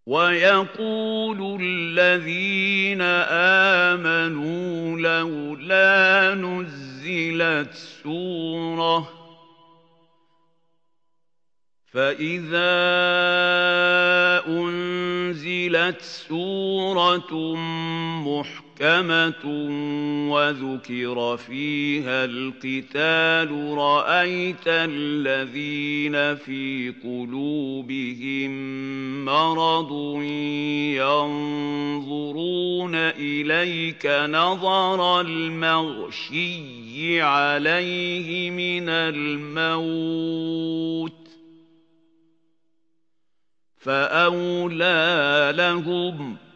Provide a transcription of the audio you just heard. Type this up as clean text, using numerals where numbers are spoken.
وَيَقُولُ الَّذِينَ آمَنُوا لَوْلَا نُزِّلَتْ سُورَةٌ ۖ فَإِذَا أُنزِلَتْ سُورَةٌ مُّحْكَمَةٌ وَذُكِرَ فِيهَا الْقِتَالُ رَأَيْتَ الَّذِينَ فِي قُلُوبِهِم مَّرَضٌ يَنظُرُونَ إِلَيْكَ نَظَرَ الْمَغْشِيِّ عَلَيْهِ مِنَ الْمَوْتِ ۖ فَأَوْلَىٰ لَهُمْ